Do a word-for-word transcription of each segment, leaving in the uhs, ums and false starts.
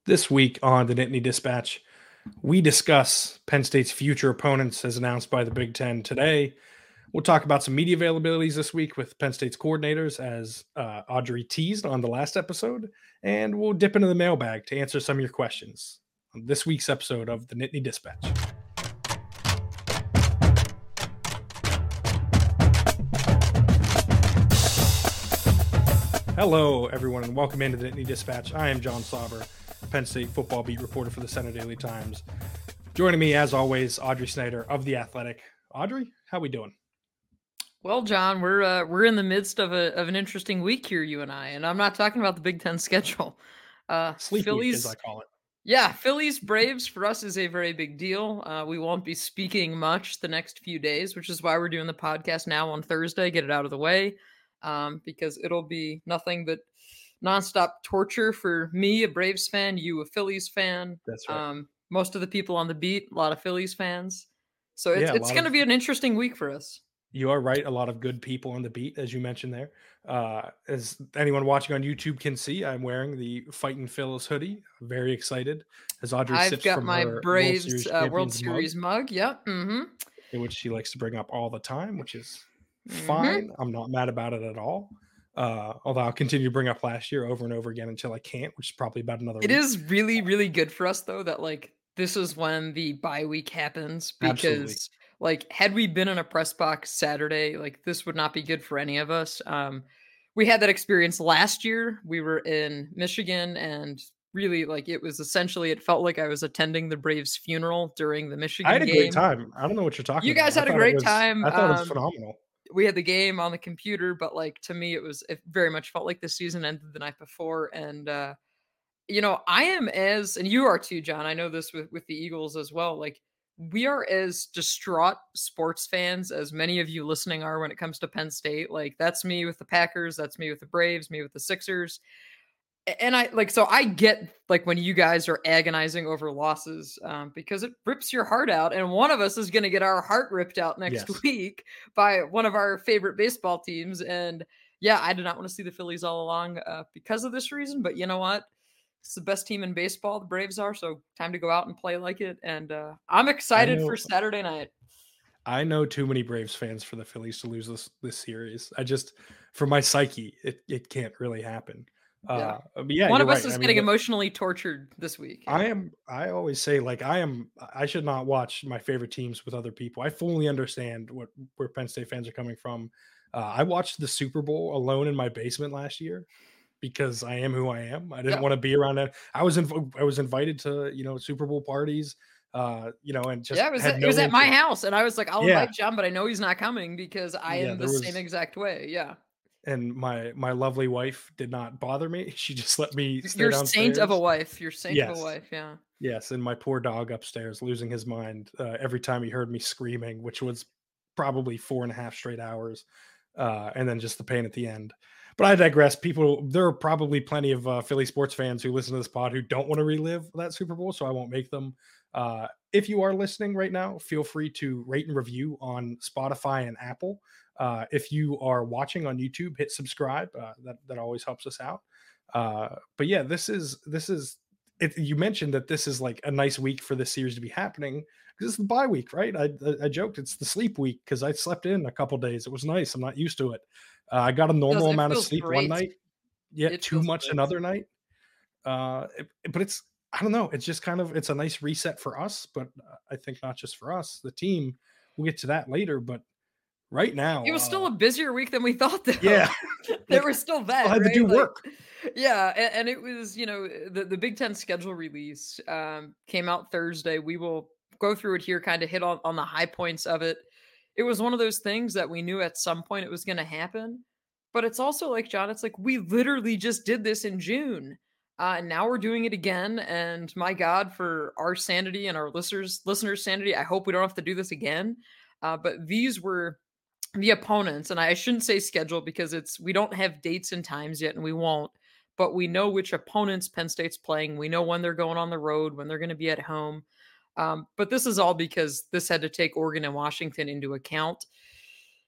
This week on the Nittany Dispatch, we discuss Penn State's future opponents as announced by the Big Ten today. We'll talk about some media availabilities this week with Penn State's coordinators, as uh, Audrey teased on the last episode, and we'll dip into the mailbag to answer some of your questions on this week's episode of the Nittany Dispatch. Hello, everyone, and welcome into the Nittany Dispatch. I am John Sauber, Penn State football beat reporter for the Center Daily Times. Joining me, as always, Audrey Snyder of The Athletic. Audrey, how we doing? Well, John, we're uh, we're in the midst of a of an interesting week here, you and I, and I'm not talking about the Big Ten schedule. Uh, Sleep Phillies, week, as I call it. Yeah, Phillies Braves for us is a very big deal. Uh, we won't be speaking much the next few days, which is why we're doing the podcast now on Thursday. Get it out of the way, um, because it'll be nothing but nonstop torture for me, a Braves fan, you, a Phillies fan. That's right. Um, most of the people on the beat, a lot of Phillies fans. So it's Yeah, it's going to of, be an interesting week for us. You are right. A lot of good people on the beat, as you mentioned there. Uh, as anyone watching on YouTube can see, I'm wearing the Fightin' Phillies hoodie. I'm very excited as Audrey I've sips got from my her Braves World Series, uh, World Champions Series mug, mug. Yep. Mm-hmm. in which she likes to bring up all the time, which is Mm-hmm. fine. I'm not mad about it at all. Uh, although I'll continue to bring up last year over and over again until I can't, which is probably about another It week. is really, really good for us though that like this is when the bye week happens because Absolutely. like had we been in a press box Saturday, like this would not be good for any of us. Um, we had that experience last year. We were in Michigan and really like it was essentially it felt like I was attending the Braves funeral during the I Michigan had a great game. time. I don't know what you're talking You about. guys I had a thought it great was time. I thought it was Um, phenomenal. we had the game on the computer, but like to me, it was it very much felt like the season ended the night before. And uh, you know, I am as and you are too, John. I know this with with the Eagles as well. Like we are as distraught sports fans as many of you listening are when it comes to Penn State. Like that's me with the Packers, that's me with the Braves, me with the Sixers. And I like so I get like when you guys are agonizing over losses um, because it rips your heart out, and one of us is going to get our heart ripped out next Yes. week by one of our favorite baseball teams. And yeah, I do not want to see the Phillies all along uh, because of this reason. But you know what? It's the best team in baseball. The Braves are, so time to go out and play like it. And uh, I'm I excited for know Saturday night. I know too many Braves fans for the Phillies to lose this this series. I just, for my psyche, it it can't really happen. Yeah, Uh, but yeah, one you're of us right. I is mean, getting the, emotionally tortured this week. I am. I always say like I am. I should not watch my favorite teams with other people. I fully understand what where Penn State fans are coming from. Uh, I watched the Super Bowl alone in my basement last year because I am who I am. I didn't Yeah. want to be around it. I was inv- I was invited to you know Super Bowl parties. Uh, you know, and just Yeah, it was had at, it was no at my interest. house, and I was like, "I'll Yeah, invite John, but I know he's not coming because I yeah. am the There same was exact way." Yeah, and my my lovely wife did not bother me. She just let me stay you're saint of a downstairs. wife. You're saint of a Yes, wife. Yeah, yes, and my poor dog upstairs losing his mind uh, every time he heard me screaming, which was probably four and a half straight hours, uh, and then just the pain at the end. But I digress. People, there are probably plenty of uh, Philly sports fans who listen to this pod who don't want to relive that Super Bowl, so I won't make them. Uh, if you are listening right now, feel free to rate and review on Spotify and Apple. Uh, if you are watching on YouTube, hit subscribe. Uh, that that always helps us out. Uh, but yeah, this is this is. It, you mentioned that this is like a nice week for this series to be happening because it's the bye week, right? I, I, I joked it's the sleep week because I slept in a couple days. It was nice. I'm not used to it. Uh, I got a it feels normal it amount of feels sleep one great. night, yet It too feels much great. another night. Uh, it- but it's I don't know. It's just kind of it's a nice reset for us, but uh, I think not just for us, the team. We'll get to that later, but right now, It was still uh, a busier week than we thought, though. yeah, There like was still I still that, had to do right? Like, work. yeah, and, and it was, you know, the the Big Ten schedule release um, came out Thursday. We will go through it here, kind of hit on on the high points of it. It was one of those things that we knew at some point it was going to happen, but it's also like John. It's like we literally just did this in June. Uh, and now we're doing it again, and my God, for our sanity and our listeners listeners' sanity, I hope we don't have to do this again. Uh, but these were the opponents, and I shouldn't say schedule because it's we don't have dates and times yet, and we won't. But we know which opponents Penn State's playing. We know when they're going on the road, when they're going to be at home. Um, but this is all because this had to take Oregon and Washington into account.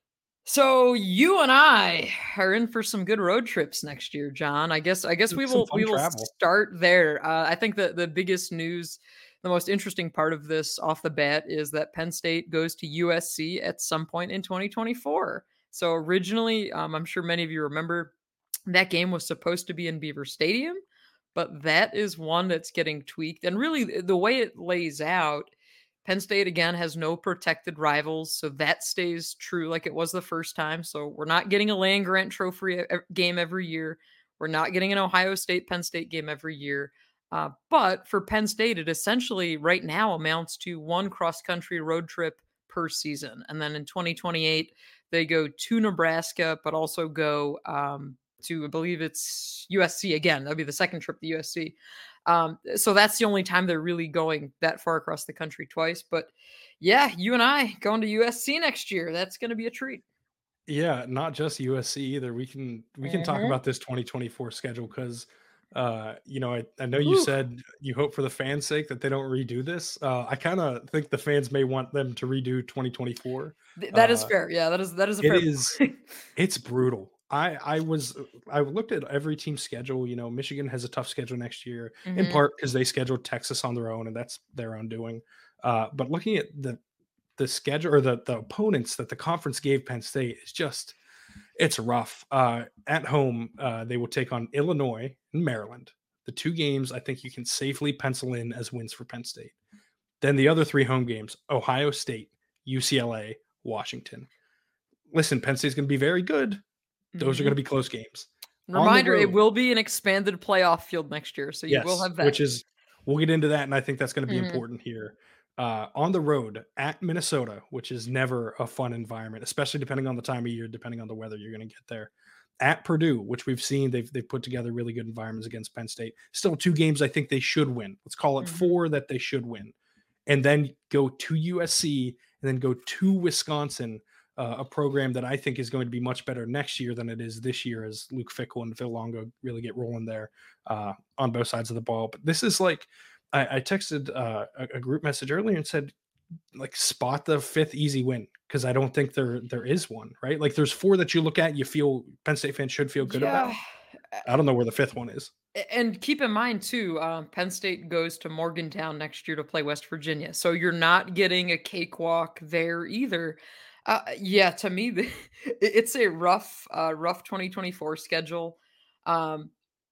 So you and I are in for some good road trips next year, John. I guess I guess we Some will fun we will travel. start there. Uh, I think that the biggest news, the most interesting part of this off the bat is that Penn State goes to U S C at some point in twenty twenty-four. So originally, um, I'm sure many of you remember that game was supposed to be in Beaver Stadium, but that is one that's getting tweaked. And really, the way it lays out, Penn State again has no protected rivals, so that stays true like it was the first time. So we're not getting a Land Grant Trophy game every year. We're not getting an Ohio State Penn State game every year. Uh, but for Penn State, it essentially right now amounts to one cross country road trip per season. And then in twenty twenty-eight, they go to Nebraska, but also go um, to, I believe it's U S C again. That'll be the second trip to U S C. Um, so that's the only time they're really going that far across the country twice. But yeah, you and I going to U S C next year. That's going to be a treat. Yeah, not just U S C either. We can we can talk Mm-hmm. about this twenty twenty-four schedule because uh you know I, I know you Whew. said you hope for the fans' sake that they don't redo this. Uh I kind of think the fans may want them to redo twenty twenty-four. Th- that is Uh fair. Yeah, that is that is a it fair is point. it's brutal. I I was I looked at every team's schedule. You know, Michigan has a tough schedule next year, in hmm part because they scheduled Texas on their own, and that's their undoing. Uh, but looking at the the schedule or the the opponents that the conference gave Penn State is just it's rough. Uh, at home, uh, they will take on Illinois and Maryland. The two games I think you can safely pencil in as wins for Penn State. Then the other three home games: Ohio State, U C L A, Washington. Listen, Penn State's going to be very good. Those are going hmm to be close games. On the Reminder: it road, will be an expanded playoff field next year, so you will yes, have that. which is we'll get into that, and I think that's going to be hmm important here. Uh, on the road at Minnesota, which is never a fun environment, especially depending on the time of year, depending on the weather you're going to get there. At Purdue, which we've seen they've they've put together really good environments against Penn State. Still two games I think they should win. Let's call it hmm four that they should win, and then go to U S C and then go to Wisconsin, uh, a program that I think is going to be much better next year than it is this year, as Luke Fickle and Phil Longo really get rolling there uh, on both sides of the ball. But this is like I, I texted uh, a, a group message earlier and said, like, spot the fifth easy win because I don't think there there is one, right? Like, there's four that you look at, you feel Penn State fans should feel good Yeah. about. I don't know where the fifth one is. A- And keep in mind too, um, Penn State goes to Morgantown next year to play West Virginia, so you're not getting a cakewalk there either. Uh, yeah, to me, the, it- it's a rough, uh, rough twenty twenty-four schedule. Um,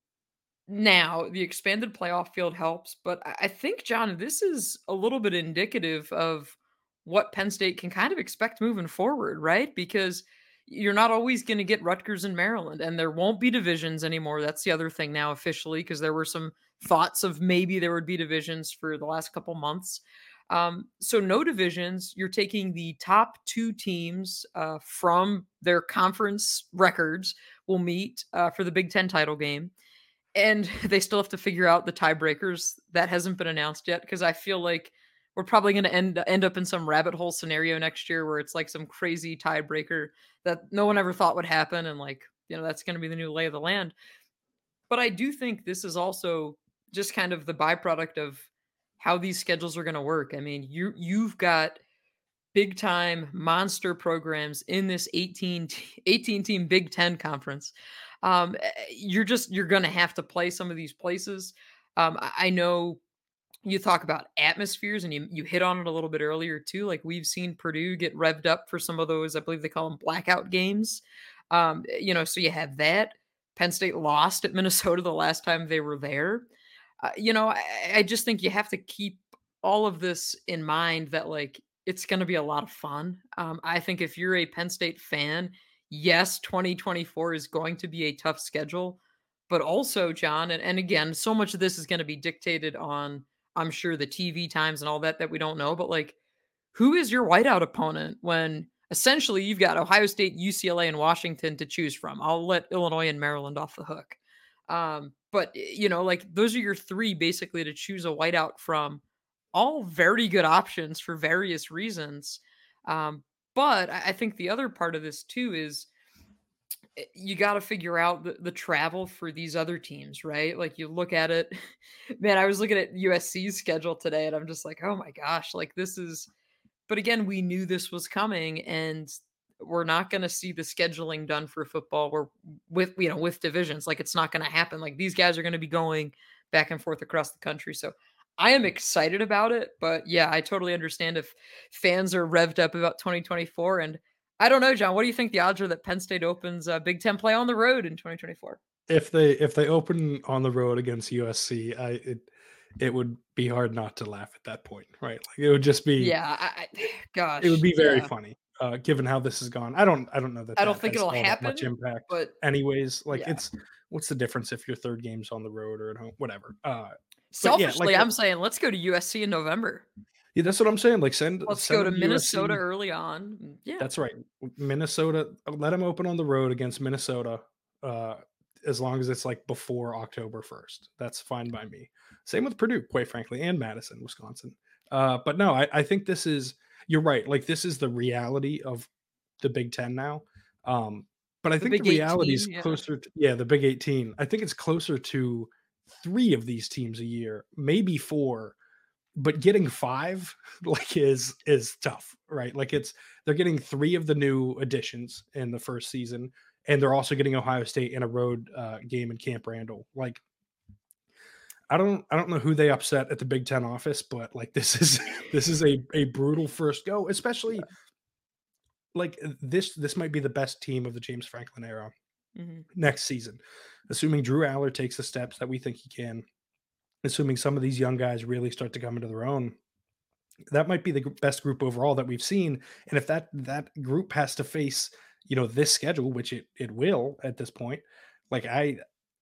Now the expanded playoff field helps, but I I think, John, this is a little bit indicative of what Penn State can kind of expect moving forward, right? Because you're not always going to get Rutgers and Maryland, and there won't be divisions anymore. That's the other thing now officially, because there were some thoughts of maybe there would be divisions for the last couple months. Um, so no divisions. You're taking the top two teams uh, from their conference records will meet uh, for the Big Ten title game, and they still have to figure out the tiebreakers. That hasn't been announced yet because I feel like we're probably going to end end up in some rabbit hole scenario next year where it's like some crazy tiebreaker that no one ever thought would happen, and like you know that's going to be the new lay of the land. But I do think this is also just kind of the byproduct of how these schedules are going to work. I mean, you you've got big time monster programs in this eighteen, eighteen team Big Ten conference. Um, eh, you're just you're going to have to play some of these places. Um, I, I know you talk about atmospheres, and you you hit on it a little bit earlier too. Like we've seen Purdue get revved up for some of those. I believe they call them blackout games. Um, eh, you know, so you have that. Penn State lost at Minnesota the last time they were there. Uh, you know, I, I just think you have to keep all of this in mind that like it's going to be a lot of fun. Um, I think if you're a Penn State fan, yes, twenty twenty-four is going to be a tough schedule, but also, John, and, and again, so much of this is going to be dictated on, I'm sure, the T V times and all that that we don't know, but like, who is your whiteout opponent when essentially you've got Ohio State, U C L A, and Washington to choose from? I'll let Illinois and Maryland off the hook. Um, but you know, like those are your three basically to choose a whiteout from. All very good options for various reasons. Um, but I I think the other part of this too is eh, you got to figure out the, the travel for these other teams, right? Like you look at it, man. I was looking at U S C's schedule today, and I'm just like, oh my gosh, like this is. But again, we knew this was coming, and we're not going to see the scheduling done for football. We're with, you know, with divisions, like it's not going to happen. Like these guys are going to be going back and forth across the country. So I am excited about it, but yeah, I totally understand if fans are revved up about twenty twenty-four. And I don't know, John, what do you think the odds are that Penn State opens a Big Ten play on the road in twenty twenty-four? If they if they open on the road against U S C, I it it would be hard not to laugh at that point, right? Like it would just be Yeah, I, I it would gosh, be very yeah. funny, uh, given how this has gone. I don't I don't know that I don't that think has it'll all that much happen, impact but anyways. Like yeah. it's what's the difference if your third game's on the road or at home, whatever. Uh, but yeah, like Selfishly, I'm saying let's go to U S C in November. yeah, that's what I'm saying. Like send Let's send go to them to Minnesota U S C. early on. Mm, yeah. That's right. Minnesota, let them open on the road against Minnesota, uh, as long as it's like before October first. That's fine by me. Same with Purdue, quite frankly, and Madison, Wisconsin. Uh, but no, I, I think this is, you're right. Like, this is the reality of the Big Ten now. Um, but I The think the Big reality eighteen, is yeah. closer to, yeah, the Big eighteen. I think it's closer to three of these teams a year, maybe four, but getting five like is is tough, right? Like it's they're getting three of the new additions in the first season, and they're also getting Ohio State in a road uh, game in Camp Randall. Like I don't I don't know who they upset at the Big Ten office, but like this is this is a a brutal first go, especially like this this might be the best team of the James Franklin era Mhm. next season, assuming Drew Aller takes the steps that we think he can, assuming some of these young guys really start to come into their own. That might be the gr- best group overall that we've seen. And if that that group has to face, you know, this schedule, which it it will at this point, like I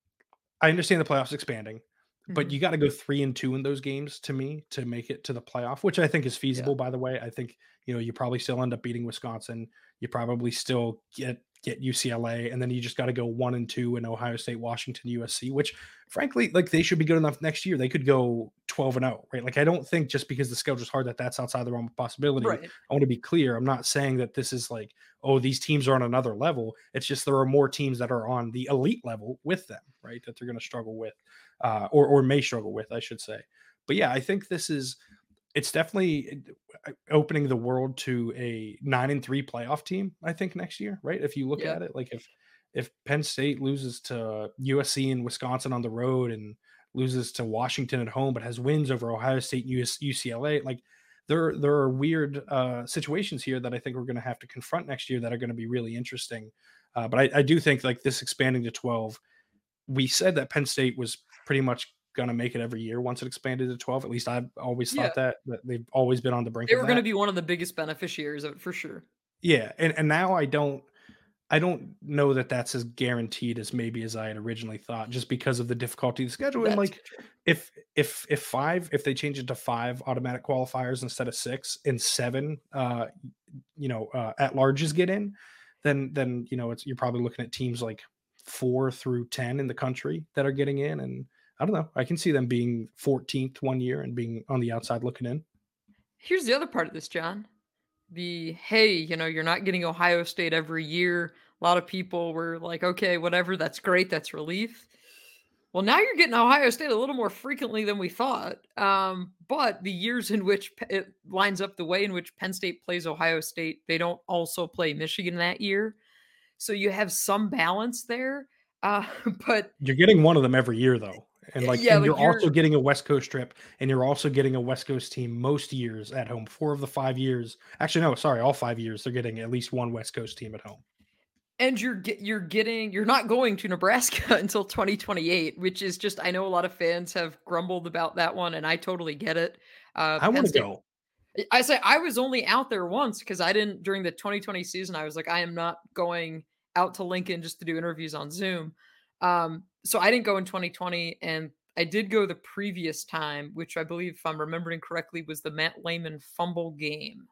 I understand the playoffs expanding, but Mhm. you got to go three and two in those games to me to make it to the playoff, which I think is Yeah. feasible. By the way, I think you know you probably still end up beating Wisconsin. You probably still get get U C L A, and then you just got to go one and two in Ohio State, Washington, U S C. Which, frankly, like they should be good enough next year. They could go twelve and zero, right? Like I don't think just because the schedule's hard that that's outside the realm of possibility. Right. I want to be clear. I'm not saying that this is like, oh, these teams are on another level. It's just there are more teams that are on the elite level with them, right? That they're going to struggle with, uh, or or may struggle with, I should say. But yeah, I think this is it's definitely uh, opening the world to a nine and three playoff team. I think next year, right? If you look Yeah. at it, like if if Penn State loses to U S C and Wisconsin on the road and loses to Washington at home, but has wins over Ohio State and U S, U C L A, like there there are weird uh, situations here that I think we're going to have to confront next year that are going to be really interesting. Uh, but I, I do think like this expanding to twelve, we said that Penn State was pretty much going to make it every year once it expanded to twelve. At least I've always Yeah. thought that, that they've always been on the brink They of were gonna that. be one of the biggest beneficiaries of it for sure. Yeah, and and now I don't I don't know that that's as guaranteed as maybe as I had originally thought, just because of the difficulty of the schedule. And That's like, for sure. if if if five, if they change it to five automatic qualifiers instead of six, and seven, uh, you know, uh, at larges get in, then then you know it's you're probably looking at teams like four through ten in the country that are getting in, and I don't know. I can see them being fourteenth one year and being on the outside looking in. Here's the other part of this, John. The, "Hey, you know, you're not getting Ohio State every year." A lot of people were like, "Okay, whatever, that's great, that's relief." Well, now you're getting Ohio State a little more frequently than we thought. Um, but the years in which Pe- it lines up the way in which Penn State plays Ohio State, they don't also play Michigan that year. So you have some balance there. Uh, but You're getting one of them every year though. And like yeah, and like you're also you're getting a West Coast trip and you're also getting a West Coast team most years at home. four of the five years. Actually no, sorry, all five years they're getting at least one West Coast team at home. and you're get you're getting you're not going to Nebraska until twenty twenty-eight, which is just I know a lot of fans have grumbled about that one, and I totally get it. Uh, I Penn want to State go. I say I was only out there once because I didn't during the twenty twenty season. I was like, I am not going out to Lincoln just to do interviews on Zoom. Um, so I didn't go in twenty twenty, and I did go the previous time, which I believe, if I'm remembering correctly, was the Matt Lehman fumble game.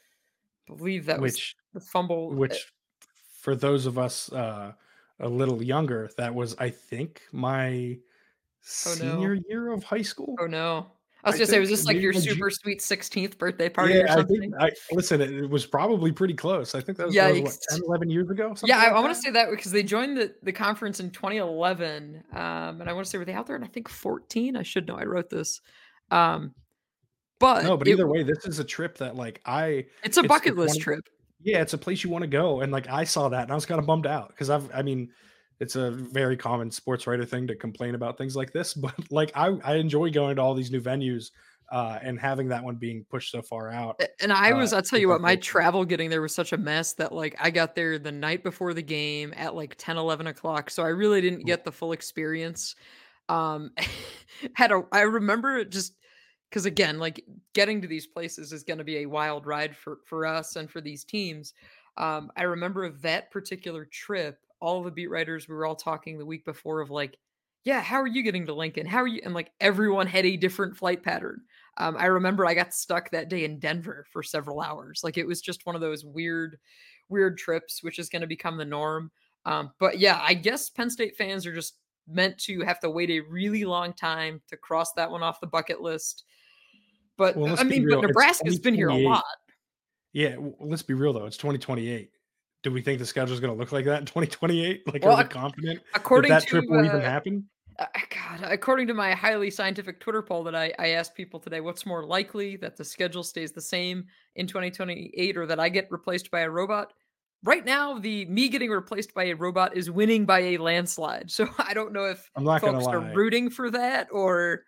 I believe that was Which the fumble. uh, which for those of us uh a little younger, that was I think my Oh no! senior year of high school. Oh no! I was I gonna say, was think this like maybe your my ju- super sweet sixteenth birthday party yeah, or I think something? I listen, it, it was probably pretty close. I think that was, that was what Yikes! ten, eleven years ago, Yeah, something I, like I want that. to say that because they joined the, the conference in twenty eleven, um, and I want to say were they out there in I think fourteen. I should know. I wrote this, um, but No, but it either w- way, this is a trip that like I it's a it's bucket it's list one trip. Yeah, it's a place you wanna go, and, like, I saw that, and I was kinda bummed out because 'cause I've I mean, it's a very common sports writer thing to complain about things like this, but, like, I I enjoy going to all these new venues, uh, and having that one being pushed so far out, A and I uh, was I'll tell is you what, my unfortunate. travel getting there was such a mess that, like, I got there the night before the game at, like, ten, eleven o'clock, so I really didn't Ooh. get the full experience. Um, had a I remember it just because again, like, getting to these places is gonna be a wild ride for for us and for these teams. Um, I remember of that particular trip, all the beat writers, we were all talking the week before of like, "Yeah, how are you getting to Lincoln? How are you?" And, like, everyone had a different flight pattern. Um, I remember I got stuck that day in Denver for several hours. Like, it was just one of those weird weird trips, which is gonna become the norm. Um, but yeah, I guess Penn State fans are just meant to have to wait a really long time to cross that one off the bucket list. But, Well, uh, let's I be mean, but real, it's Nebraska's been here a lot. twenty twenty-eight. Yeah, w let's be real though, it's twenty twenty-eight. Do we think the schedule's gonna look like that in twenty twenty-eight? Like, are Well, we ac confident that according that trip to, will even uh happen? Uh, God, according to my highly scientific Twitter poll that I, I asked people today, what's more likely that the schedule stays the same in twenty twenty-eight or that I get replaced by a robot? Right now, the me getting replaced by a robot is winning by a landslide. So I don't know if I'm not gonna folks are lie. rooting for that or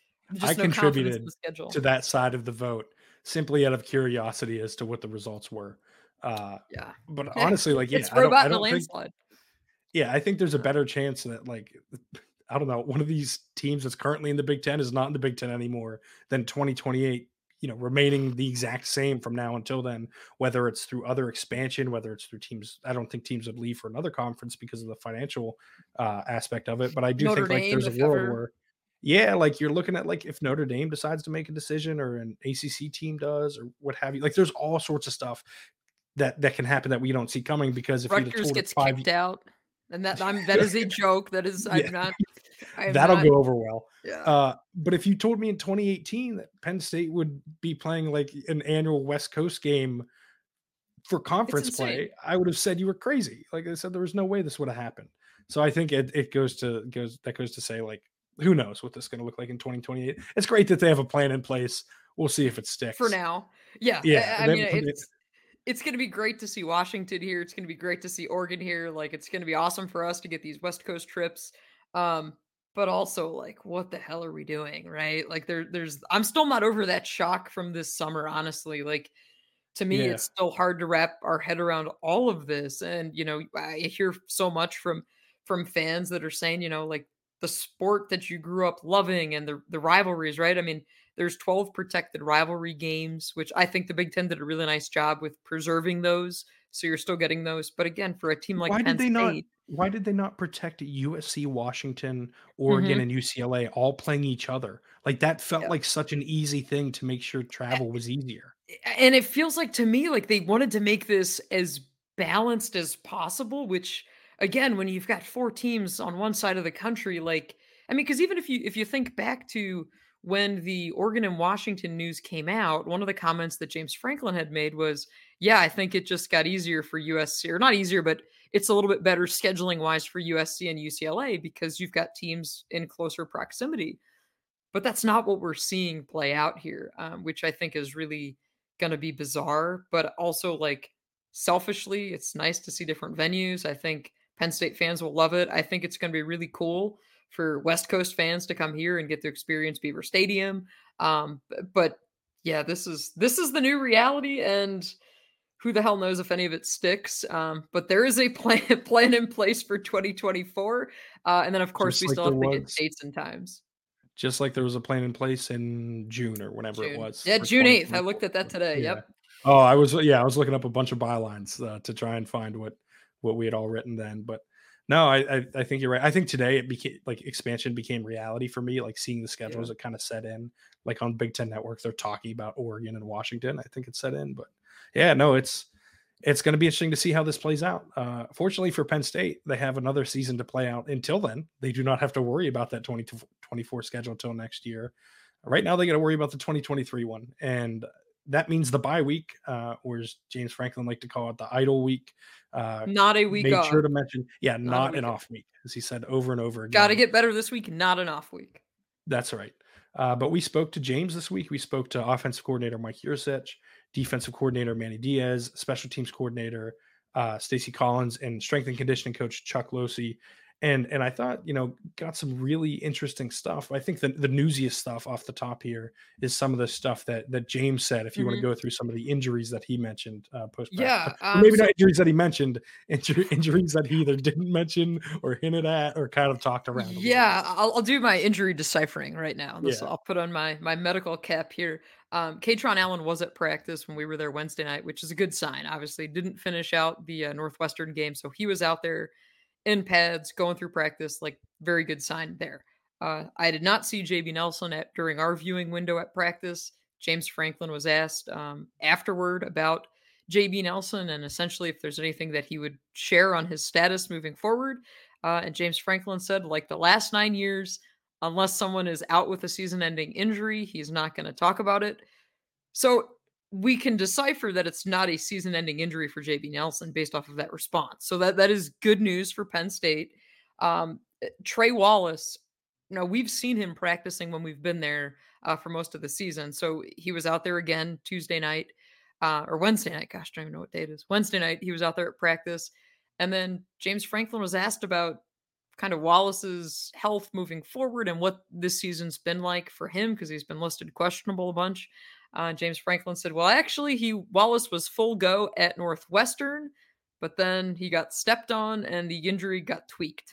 I just no confidence in contributed the schedule. to that side of the vote simply out of curiosity as to what the results were. Uh, Yeah. but honestly, like, yeah, It's I don't robot I and a don't think landslide. yeah, I think there's a better chance that, like, I don't know, one of these teams that's currently in the Big Ten is not in the Big Ten anymore than twenty twenty-eight, you know, remaining the exact same from now until then, whether it's through other expansion, whether it's through teams. I don't think teams would leave for another conference because of the financial uh, aspect of it. But I do Notre think like Dame, there's a if world ever. where, yeah, like you're looking at like if Notre Dame decides to make a decision or an A C C team does or what have you, like there's all sorts of stuff that that can happen that we don't see coming because if you'd have Rutgers told us gets five, kicked out. And that I'm that is a joke. That is yeah, I'm not I am that'll not go over well. yeah. Uh, but if you told me in twenty eighteen that Penn State would be playing like an annual West Coast game for It's conference insane. play, I would have said you were crazy. Like I said, there was no way this would have happened. So I think it, it goes to goes that goes to say like who knows what this is going to look like in twenty twenty-eight. It's great that they have a plan in place. We'll see if it For sticks. now. Yeah, Yeah, I I mean, then put it. it's it's gonna be great to see Washington here, it's gonna be great to see Oregon here, like, it's gonna be awesome for us to get these West Coast trips, um, but also, like, what the hell are we doing, right? Like, there there's I'm still not over that shock from this summer, honestly, like, to me, Yeah, it's still hard to wrap our head around all of this, and, you know, I hear so much from from fans that are saying, you know, like, the sport that you grew up loving and the the rivalries, right? I mean, there's twelve protected rivalry games, which I think the Big Ten did a really nice job with preserving those, so you're still getting those, but again, for a team like why did Penn they not? State. Why did they not protect U S C, Washington, Oregon, Mhm. and U C L A all playing each other? Like that felt Yeah. like such an easy thing to make sure travel was easier. And it feels like to me like they wanted to make this as balanced as possible, which again, when you've got four teams on one side of the country, like I mean, because even if you if you think back to when the Oregon and Washington news came out, one of the comments that James Franklin had made was, "Yeah, I think it just got easier for U S C, or not easier, but it's a little bit better scheduling wise for U S C and U C L A because you've got teams in closer proximity." But that's not what we're seeing play out here, um, which I think is really gonna be bizarre, but also, like, selfishly, it's nice to see different venues. I think Penn State fans will love it. I think it's gonna be really cool for West Coast fans to come here and get to experience Beaver Stadium. Um, b but yeah, this is this is the new reality, and who the hell knows if any of it sticks, um, but there is a plan plan in place for twenty twenty-four, uh, and then, of course, Just we like still there have to get was dates and times. Just like there was a plan in place in June or whenever it June. was Yeah, for June eighth. I looked twenty twenty-four. at that today. Yeah. Yep. Oh, I was yeah, I was looking up a bunch of bylines, uh, to try and find what what we had all written then, but no, I I I think you're right. I think today it became like expansion became reality for me, like seeing the Yeah. schedules that kinda set in, like on Big Ten Network, they're talking about Oregon and Washington. I think it set in, but yeah, no, it's it's going to be interesting to see how this plays out. Uh, fortunately for Penn State, they have another season to play out. Until then, they do not have to worry about that twenty twenty-four schedule until next year. Right now, they got to worry about the twenty twenty-three one, and that means the bye week, uh, or as James Franklin like to call it, the idle week. Uh, Not a week made off. sure to mention, yeah, Not a not an week off. off week, as he said over and over Gotta again. get better this week, not an off week. That's right. Uh, but we spoke to James this week. We spoke to offensive coordinator Mike Yurcich, defensive coordinator Manny Diaz, special teams coordinator uh, Stacy Collins, and strength and conditioning coach Chuck Losey. And and I thought, you know, got some really interesting stuff. I think the, the newsiest stuff off the top here is some of the stuff that that James said. If you want to Mhm. go through some of the injuries that he mentioned uh, post practice, Yeah, or um, maybe so not injuries that he mentioned, injury, injuries that he either didn't mention or hinted at or kind of talked around a little bit. yeah, I'll I'll do my injury deciphering right now. This Yeah, I'll put on my my medical cap here. Um, Katron Allen was at practice when we were there Wednesday night, which is a good sign. Obviously, didn't finish out the uh, Northwestern game, so he was out there in pads going through practice. Like, very good sign there. Uh, I did not see J B Nelson at during our viewing window at practice. James Franklin was asked um, afterward about J B Nelson and essentially if there's anything that he would share on his status moving forward. Uh, and James Franklin said, like the last nine years, unless someone is out with a season ending injury, he's not going to talk about it. So we can decipher that it's not a season ending injury for J B Nelson based off of that response. So that, that is good news for Penn State. Um, eh, Trey Wallace, now we've seen him practicing when we've been there uh, for most of the season. So he was out there again Tuesday night uh, or Wednesday night. Gosh, I don't even know what day it is. Wednesday night, he was out there at practice. And then James Franklin was asked about kind of Wallace's health moving forward and what this season's been like for him because he's been listed questionable a bunch. Uh, James Franklin said, "Well, actually, he Wallace was full go at Northwestern, but then he got stepped on and the injury got tweaked."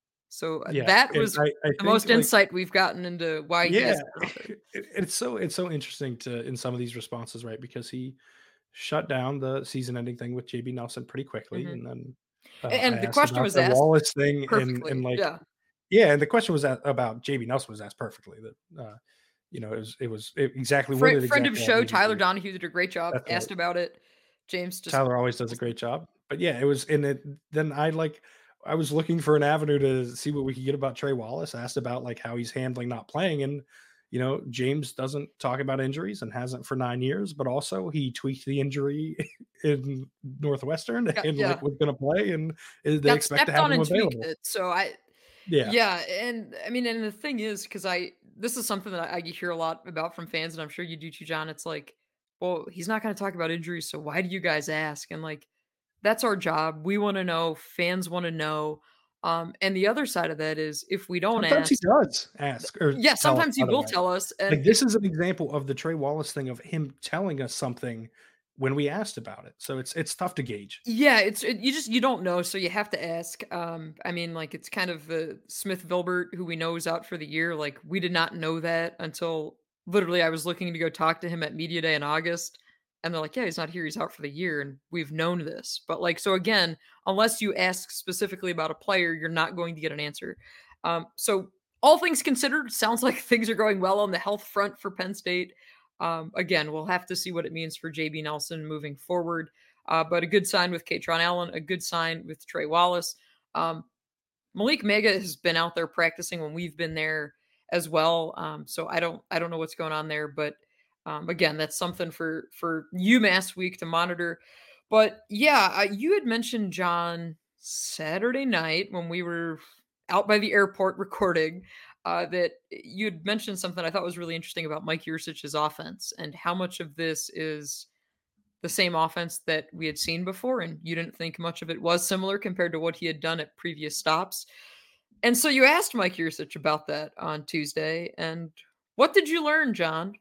So uh, yeah, that and was I I the think most like insight we've gotten into why he yeah, hasn't been out there. it, it's so it's so interesting to in some of these responses, right? Because he shut down the season-ending thing with J B Nelson pretty quickly, Mhm. and then uh, I And the asked question about was the asked Wallace thing, and and perfectly. like Yeah. yeah, and the question was a- about J B Nelson was asked perfectly. That uh, you know, it was it was it exactly Friend, worded friend of exactly how it show, needed to Tyler be. Donahue did a great job. That's right. Asked about it. James just Tyler always does a great job. But yeah, it was and it then I like I was looking for an avenue to see what we could get about Trey Wallace, asked about like how he's handling not playing. And you know, James doesn't talk about injuries and hasn't for nine years, but also he tweaked the injury in Northwestern got, and like yeah, was gonna play and is they got expect to stepped have on him and tweaked available. it. So I Yeah. Yeah, and I mean, and the thing is, because I this is something that I hear a lot about from fans, and I'm sure you do too, John. It's like, well, he's not going to talk about injuries, so why do you guys ask? And like, that's our job. We want to know. Fans want to know. Um, and the other side of that is, if we don't Sometimes he ask, does ask or yeah, tell us sometimes he will otherwise. tell us, and Like, if this is an example of the Trey Wallace thing of him telling us something when we asked about it. So it's it's tough to gauge. yeah, it's it, you just you don't know, so you have to ask. Um, I mean, like it's kind of uh, Smith Vilbert, who we know is out for the year. Like we did not know that until literally I was looking to go talk to him at media day in August, and they're like, "Yeah, he's not here. He's out for the year," and we've known this. But like, so again, unless you ask specifically about a player, you're not going to get an answer. Um, so all things considered, sounds like things are going well on the health front for Penn State. Um, again, we'll have to see what it means for J B Nelson moving forward. Uh, but a good sign with Katron Allen, a good sign with Trey Wallace. Um, Malik Mega has been out there practicing when we've been there as well. Um, so I don't I don't know what's going on there, but um, again, that's something for for UMass week to monitor. But yeah, uh, you had mentioned John Saturday night when we were out by the airport recording uh, that you had mentioned something I thought was really interesting about Mike Yurcich's offense and how much of this is the same offense that we had seen before, and you didn't think much of it was similar compared to what he had done at previous stops. And so you asked Mike Yursich about that on Tuesday, and what did you learn, John?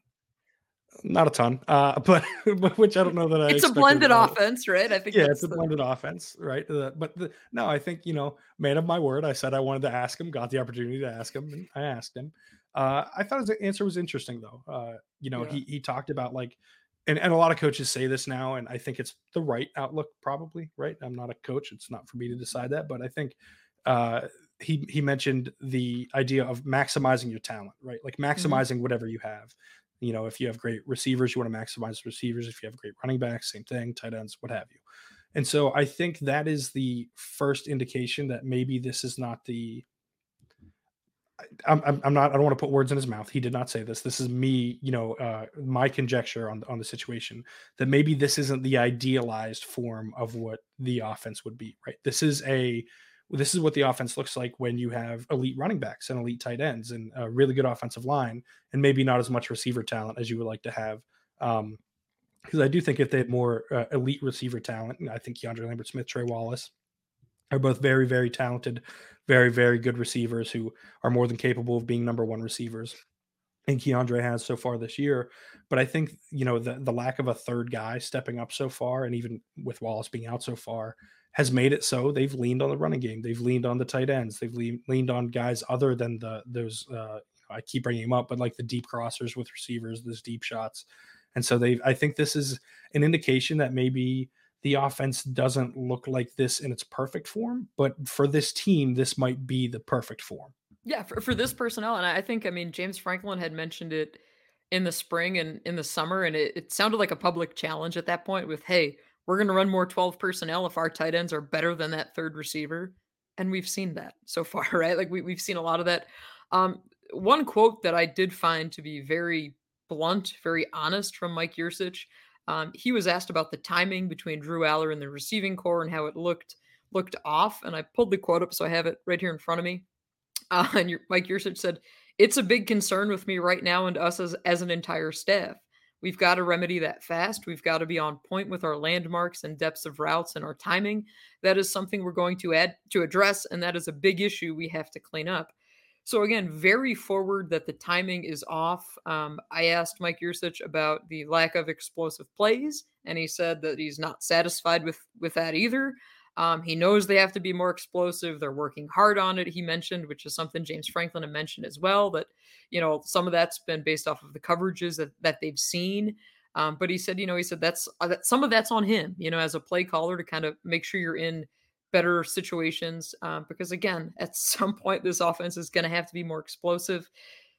Not a ton, uh, but but which I don't know that I It's a expected. blended Uh, offense, right? I think yeah, it's that's a the blended offense, right? Uh, but the, no, I think you know, man of my word. I said I wanted to ask him, got the opportunity to ask him, and I asked him. Uh, I thought his answer was interesting, though. Uh, you know, yeah. he he talked about like, and and a lot of coaches say this now, and I think it's the right outlook, probably. Right? I'm not a coach; it's not for me to decide that, but I think. Uh, he he mentioned the idea of maximizing your talent, right? Like Mhm. maximizing whatever you have. You know, if you have great receivers, you want to maximize receivers. If you have great running backs, same thing, tight ends, what have you. And so I think that is the first indication that maybe this is not the. I'm, I'm, I'm not. I don't want to put words in his mouth. He did not say this. This is me. You know, uh, my conjecture on on the situation that maybe this isn't the idealized form of what the offense would be. Right. This is a this is what the offense looks like when you have elite running backs and elite tight ends and a really good offensive line, and maybe not as much receiver talent as you would like to have. Um, because I do think if they had more uh, elite receiver talent, and I think Keandre Lambert Smith, Trey Wallace are both very, very talented, very, very good receivers who are more than capable of being number one receivers. And Keandre has so far this year. But I think, you know, the, the lack of a third guy stepping up so far, and even with Wallace being out so far, has made it so they've leaned on the running game. They've leaned on the tight ends. They've lean, leaned on guys other than the those, uh, I keep bringing them up, but like the deep crossers with receivers, those deep shots. And so they, I think this is an indication that maybe the offense doesn't look like this in its perfect form, but for this team, this might be the perfect form. Yeah, for, for this personnel. And I think, I mean, James Franklin had mentioned it in the spring and in the summer, and it, it sounded like a public challenge at that point with, hey, we're going to run more twelve personnel if our tight ends are better than that third receiver. And we've seen that so far, right? Like we, we've seen a lot of that. Um, one quote that I did find to be very blunt, very honest from Mike Yurcich. Um, he was asked about the timing between Drew Aller and the receiving core and how it looked looked off. And I pulled the quote up, so I have it right here in front of me. Uh, and your, Mike Yurcich said, "It's a big concern with me right now and us as, as an entire staff. We've got to remedy that fast. We've got to be on point with our landmarks and depths of routes and our timing. That is something we're going to add to address, and that is a big issue we have to clean up." So again, very forward that the timing is off. Um, I asked Mike Yurcich about the lack of explosive plays, and he said that he's not satisfied with with that either. Um, he knows they have to be more explosive. They're working hard on it, he mentioned, which is something James Franklin had mentioned as well, that, you know, some of that's been based off of the coverages that, that they've seen. Um, but he said, you know, he said that's uh, that some of that's on him, you know, as a play caller to kind of make sure you're in better situations. Um, because again, at some point, this offense is going to have to be more explosive.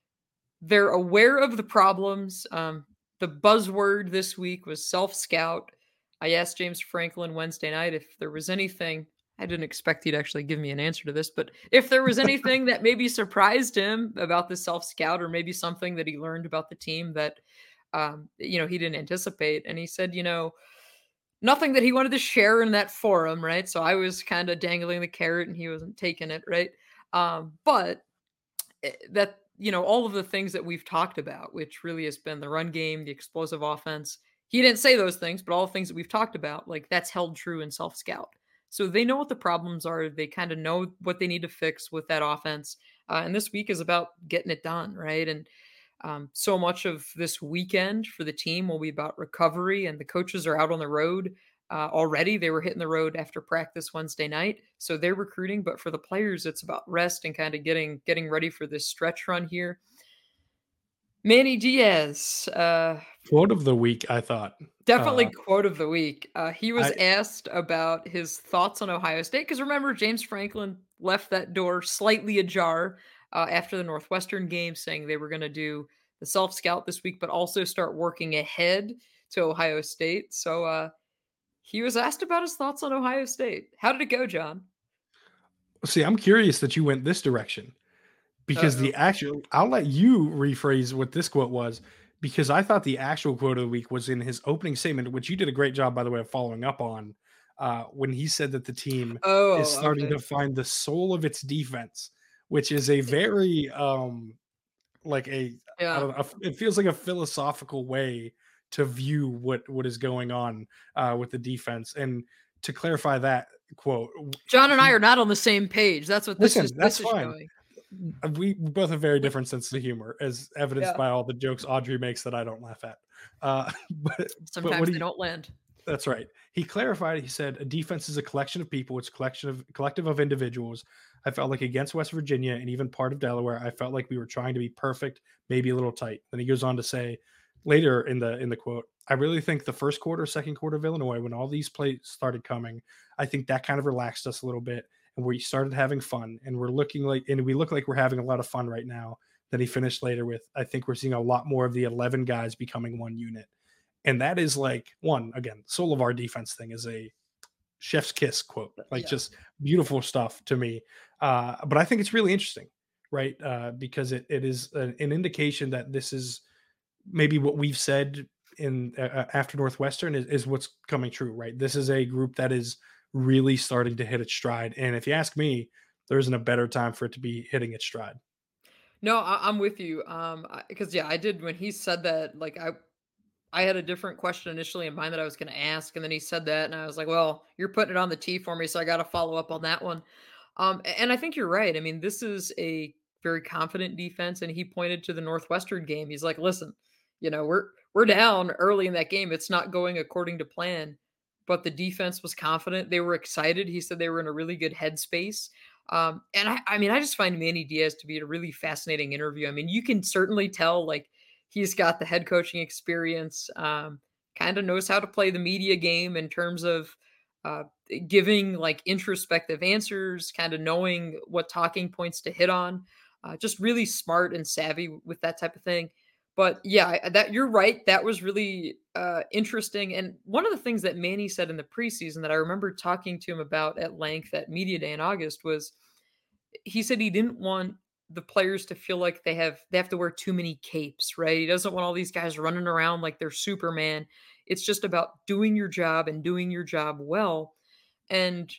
They're aware of the problems. Um, the buzzword this week was self-scout. I asked James Franklin Wednesday night if there was anything. I didn't expect he'd actually give me an answer to this, but if there was anything that maybe surprised him about the self-scout, or maybe something that he learned about the team that, um, you know, he didn't anticipate. And he said, you know, nothing that he wanted to share in that forum, right? So I was kind of dangling the carrot and he wasn't taking it, right? Um, but that, you know, all of the things that we've talked about, which really has been the run game, the explosive offense, he didn't say those things, but all the things that we've talked about, like that's held true in self-scout. So they know what the problems are. They kind of know what they need to fix with that offense. Uh, and this week is about getting it done, right? And um, so much of this weekend for the team will be about recovery, and the coaches are out on the road uh, already. They were hitting the road after practice Wednesday night, so they're recruiting. But for the players, it's about rest and kind of getting getting ready for this stretch run here. Manny Diaz. Uh, quote of the week, I thought. Definitely uh, quote of the week. Uh, he was I, asked about his thoughts on Ohio State, because remember, James Franklin left that door slightly ajar uh, after the Northwestern game, saying they were going to do the self-scout this week, but also start working ahead to Ohio State. So uh, he was asked about his thoughts on Ohio State. How did it go, John? See, I'm curious that you went this direction. Because Uh-oh. the actual, I'll let you rephrase what this quote was, because I thought the actual quote of the week was in his opening statement, which you did a great job, by the way, of following up on, uh, when he said that the team Oh, is starting okay. to find the soul of its defense, which is a very, um, like a, Yeah. I don't know, it feels like a philosophical way to view what, what is going on uh, with the defense. And to clarify that quote, John and he, I are not on the same page. That's what this listen, is. that's This is fine. showing. We both have very different sense of humor, as evidenced Yeah. by all the jokes Audrey makes that I don't laugh at. Uh, but Sometimes but what they he, don't land. That's right. He clarified. He said, "A defense is a collection of people. It's a collection of collective of individuals. I felt like against West Virginia and even part of Delaware, I felt like we were trying to be perfect, maybe a little tight." Then he goes on to say later in the in the quote, "I really think the first quarter, second quarter of Illinois, when all these plays started coming, I think that kind of relaxed us a little bit, and we started having fun, and we're looking like, and we look like we're having a lot of fun right now." Then he finished later with, "I think we're seeing a lot more of the eleven guys becoming one unit." And that is like, one, again, soul of our defense thing is a chef's kiss quote, like Yeah. just beautiful stuff to me. Uh, but I think it's really interesting, right? Uh, because it, it is an, an indication that this is maybe what we've said in uh, after Northwestern is, is what's coming true, right? This is a group that is really starting to hit its stride. And if you ask me, there isn't a better time for it to be hitting its stride. No, I, I'm with you. Um, because yeah, I did when he said that. Like I, I had a different question initially in mind that I was going to ask, and then he said that, and I was like, "Well, you're putting it on the tee for me, so I got to follow up on that one." Um, a- and I think you're right. I mean, this is a very confident defense, and he pointed to the Northwestern game. He's like, "Listen, you know, we're we're down early in that game. It's not going according to plan, but the defense was confident. They were excited. He said they were in a really good headspace." Um, and I, I mean, I just find Manny Diaz to be a really fascinating interview. I mean, you can certainly tell like he's got the head coaching experience, um, kind of knows how to play the media game in terms of uh, giving like introspective answers, kind of knowing what talking points to hit on. Uh, just really smart and savvy with that type of thing. But yeah, I- that you're right. That was really uh, interesting. And one of the things that Manny said in the preseason that I remember talking to him about at length at Media Day in August was he said he didn't want the players to feel like they have they have to wear too many capes, right? He doesn't want all these guys running around like they're Superman. It's just about doing your job and doing your job well. And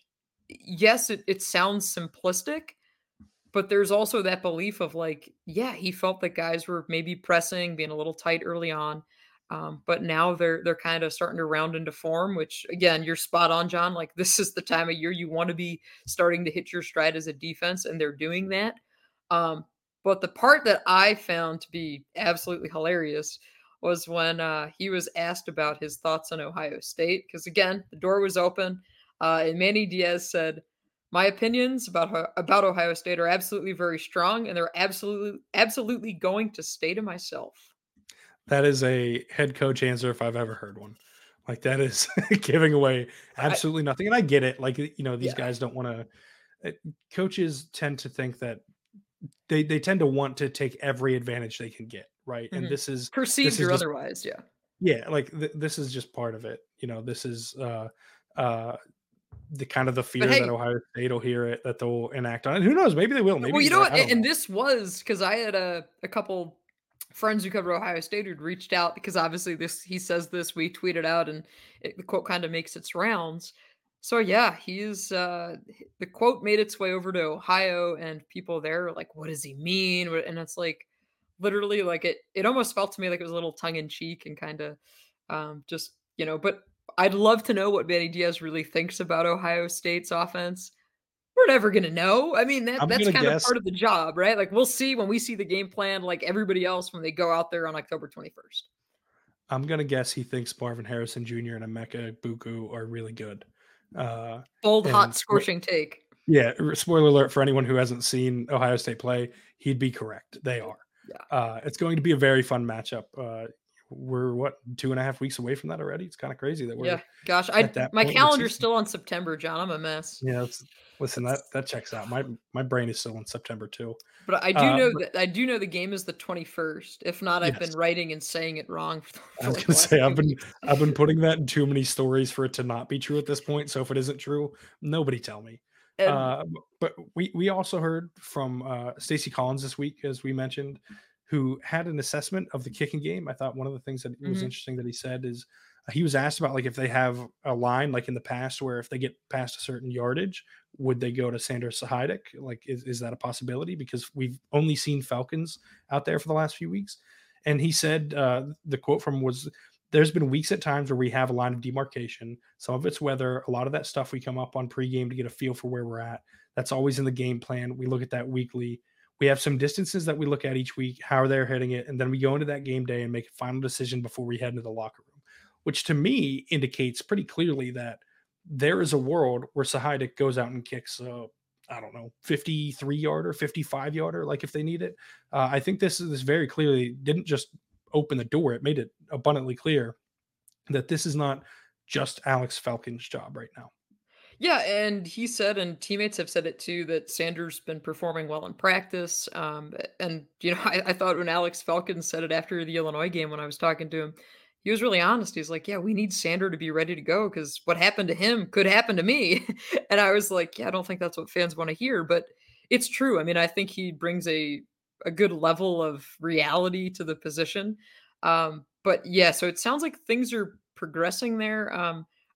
yes, it, it sounds simplistic, but there's also that belief of like, yeah, he felt that guys were maybe pressing, being a little tight early on. Um, but now they're they're kind of starting to round into form, which again, you're spot on, John. Like this is the time of year you want to be starting to hit your stride as a defense, and they're doing that. Um, but the part that I found to be absolutely hilarious was when uh, he was asked about his thoughts on Ohio State, because again, the door was open, uh, and Manny Diaz said, my opinions about about Ohio State are absolutely very strong, and they're absolutely absolutely going to stay to myself. That is a head coach answer if I've ever heard one. Like that is giving away I, absolutely nothing. And I get it. Like, you know, these yeah. guys don't want to, coaches tend to think that they, they tend to want to take every advantage they can get. Right. And Mhm. this is, this Perceived is or just, otherwise, yeah. yeah, like th- this is just part of it. You know, this is, uh, uh, the kind of the But fear that hey, Ohio State will hear it, that they'll enact on it. Who knows? Maybe they will. well, Maybe you he's know right. what? I don't A- And know. this was because I had a, a couple friends who cover Ohio State who'd reached out because obviously this he says this, we tweeted out, and it, the quote kind of makes its rounds. So yeah, he's uh the quote made its way over to Ohio, and people there are like, what does he mean? And it's like literally like it it almost felt to me like it was a little tongue in cheek and kind of um just, you know, but I'd love to know what Manny Diaz really thinks about Ohio State's offense. We're never gonna know. I mean, that I'm that's gonna kind of guess. part of the job, right? Like, we'll see when we see the game plan like everybody else when they go out there on October twenty-first. I'm gonna guess he thinks Marvin Harrison Junior and Emeka Buku are really good. Uh, Bold, and hot, spo- scorching take. yeah, r- spoiler alert for anyone who hasn't seen Ohio State play, he'd be correct. They are. Yeah. Uh, it's going to be a very fun matchup. Uh, we're what two and a half weeks away from that already. It's kind of crazy that we're Yeah. Gosh, at I that my point in the calendar's season. still on September, John. I'm a mess. Yeah, it's, listen, that It's that checks out. My my brain is still in September too. but I do Uh, know but that I do know the game is the twenty-first. If not, I've been yes, writing and saying it wrong for, I for was like the gonna last say I've two been weeks. I've been putting that in too many stories for it to not be true at this point. So if it isn't true, nobody tell me. And Uh, but we we also heard from uh, Stacey Collins this week, as we mentioned, who had an assessment of the kicking game. I thought one of the things that was mhm. interesting that he said is uh, he was asked about like if they have a line like in the past where if they get past a certain yardage, would they go to Sanders Sahaydak? Like, is, is that a possibility? Because we've only seen Falcons out there for the last few weeks. And he said uh, the quote from him was, there's been weeks at times where we have a line of demarcation. Some of it's weather. A lot of that stuff we come up on pregame to get a feel for where we're at. That's always in the game plan. We look at that weekly. We have some distances that we look at each week, how they're hitting it, and then we go into that game day and make a final decision before we head into the locker room, which to me indicates pretty clearly that there is a world where Sahaydak goes out and kicks a, I don't know, fifty-three yarder, fifty-five yarder, like if they need it. Uh, I think this is this very clearly didn't just open the door. It made it abundantly clear that this is not just Alex Falcon's job right now. Yeah, and he said, and teammates have said it too, that Sanders been performing well in practice. Um, and you know, I, I thought when Alex Falcon said it after the Illinois game when I was talking to him, he was really honest. He's like, "Yeah, we need Sander to be ready to go because what happened to him could happen to me." And I was like, "Yeah, I don't think that's what fans want to hear, but it's true. I mean, I think he brings a a good level of reality to the position." Um, but yeah, so it sounds like things are progressing there. Um,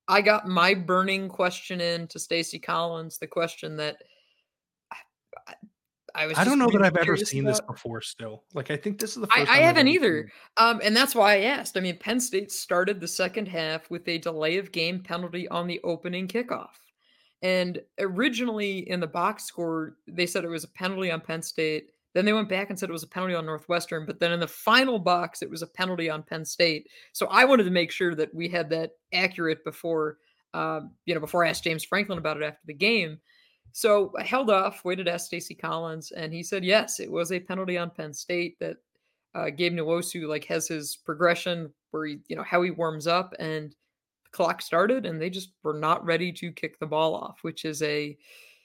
I got my burning question in to Stacey Collins, the question that I, I, I was I don't just know that really I've ever curious seen this about. before still. Like, I think this is the I, first I time I've haven't ever seen either. it. Um, and that's why I asked. I mean, Penn State started the second half with a delay of game penalty on the opening kickoff. And originally in the box score, they said it was a penalty on Penn State. Then they went back and said it was a penalty on Northwestern. But then in the final box, it was a penalty on Penn State. So I wanted to make sure that we had that accurate before, um, you know, before I asked James Franklin about it after the game. So I held off, waited to ask Stacey Collins, and he said yes, it was a penalty on Penn State that uh, Gabe Nwosu like has his progression where he, you know, how he warms up, and the clock started, and they just were not ready to kick the ball off, which is a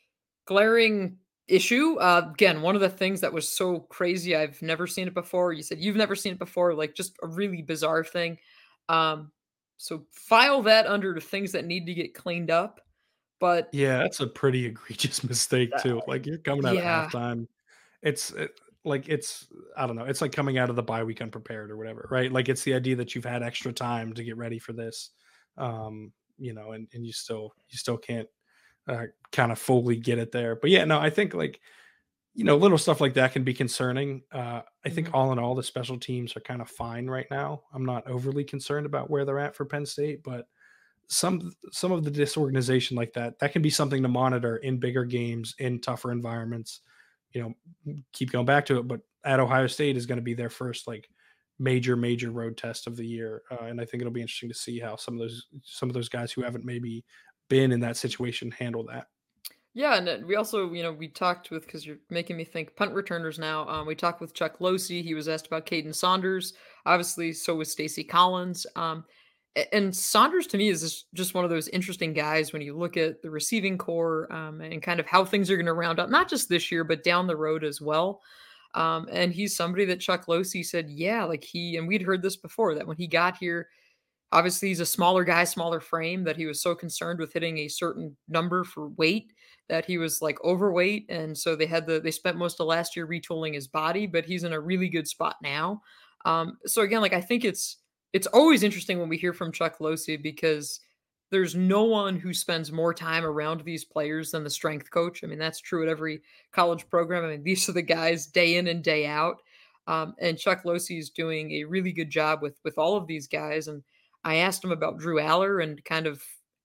glaring issue. Uh, again, one of the things that was so crazy, I've never seen it before. You said you've never seen it before, like just a really bizarre thing. Um, so file that under the things that need to get cleaned up. But Yeah, that's a pretty egregious mistake uh, too. Like, you're coming out of yeah, halftime. It's it, like it's I don't know. It's like coming out of the bye week unprepared or whatever, right? Like, it's the idea that you've had extra time to get ready for this, um, you know, and and you still you still can't uh, kind of fully get it there. But yeah, no, I think like you know little stuff like that can be concerning. Uh, I think mhm. all in all, the special teams are kind of fine right now. I'm not overly concerned about where they're at for Penn State, but some some of the disorganization like that that can be something to monitor in bigger games in tougher environments. You know, keep going back to it, but at Ohio State is going to be their first like major major road test of the year, uh, and I think it'll be interesting to see how some of those some of those guys who haven't maybe been in that situation handle that. Yeah, and then we also, you know, we talked with because you're making me think punt returners now. Um, we talked with Chuck Losey. He was asked about Caden Saunders. Obviously, so was Stacey Collins. Um, a- and Saunders to me is just, just one of those interesting guys when you look at the receiving core um, and kind of how things are going to round up, not just this year, but down the road as well. Um, and he's somebody that Chuck Losey said, yeah, like he, and we'd heard this before, that when he got here, obviously, he's a smaller guy, smaller frame, that he was so concerned with hitting a certain number for weight that he was like overweight. And so they had the they spent most of last year retooling his body, but he's in a really good spot now. Um, so again, like I think it's it's always interesting when we hear from Chuck Losey because there's no one who spends more time around these players than the strength coach. I mean, that's true at every college program. I mean, these are the guys day in and day out. Um, and Chuck Losey is doing a really good job with with all of these guys. And I asked him about Drew Aller and kind of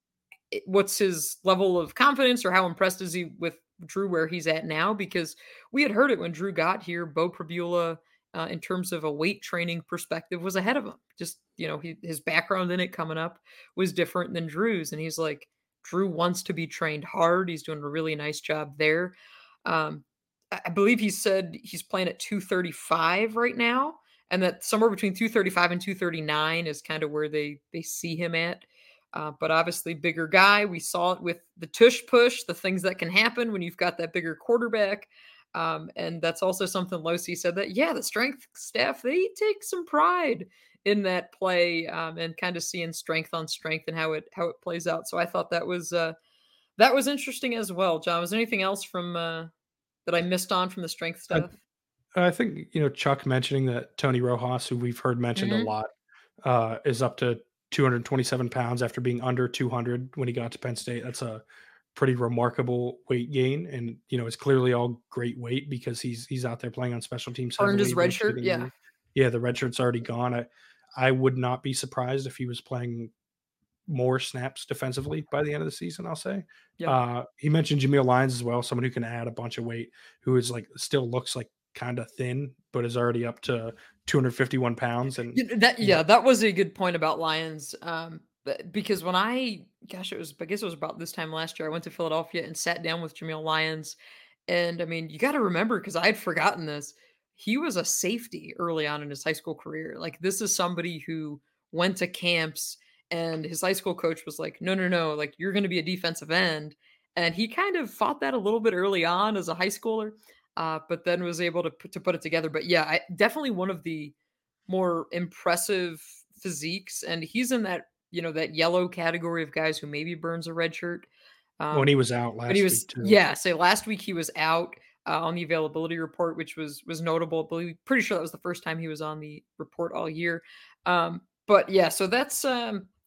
what's his level of confidence or how impressed is he with Drew where he's at now? Because we had heard it when Drew got here. Bo Prabula, uh, in terms of a weight training perspective, was ahead of him. Just you know, he, his background in it coming up was different than Drew's, and he's like, Drew wants to be trained hard. He's doing a really nice job there. Um, I I believe he said he's playing at two thirty-five right now, and that somewhere between two thirty-five and two thirty-nine is kind of where they they see him at. Uh, but obviously, bigger guy. We saw it with the tush push, the things that can happen when you've got that bigger quarterback. Um, and that's also something Losi said that, yeah, the strength staff, they take some pride in that play um, and kind of seeing strength on strength and how it how it plays out. So I thought that was uh, that was interesting as well. John, was there anything else from uh, that I missed on from the strength I, stuff? I think you know Chuck mentioning that Tony Rojas, who we've heard mentioned a Hmm. lot, uh, is up to two hundred twenty-seven pounds after being under two hundred when he got to Penn State. That's a pretty remarkable weight gain, and you know it's clearly all great weight because he's he's out there playing on special teams Earned heavily his red most of shirt. the Yeah. year. Yeah, the red shirt's already gone. I I would not be surprised if he was playing more snaps defensively by the end of the season. I'll say. Yep. Uh, he mentioned Jameel Lyons as well, someone who can add a bunch of weight, who is like still looks like kind of thin, but is already up to two hundred fifty-one pounds. And Y that you know, yeah, that was a good point about Lions, um, b because when I gosh, it was I guess it was about this time last year, I went to Philadelphia and sat down with Jameel Lyons, and, I mean, you gotta remember remember because I had forgotten this, he was a safety early on in his high school career, like, this is somebody who went to camps, and his high school coach was like, "No, no, no, like, you're gonna be a defensive end," and he kind of fought that a little bit early on as a high schooler, uh, but then was able to put to put it together, but yeah, I definitely one of the more impressive physiques, and he's in that, you know, that yellow category of guys who maybe burns a red shirt. when Um, he was out but he last was week too. yeah, say last week he was out uh, on the availability report, which was was notable. I believe pretty sure that was the first time he was on the report all year. Um, but yeah, so that's um,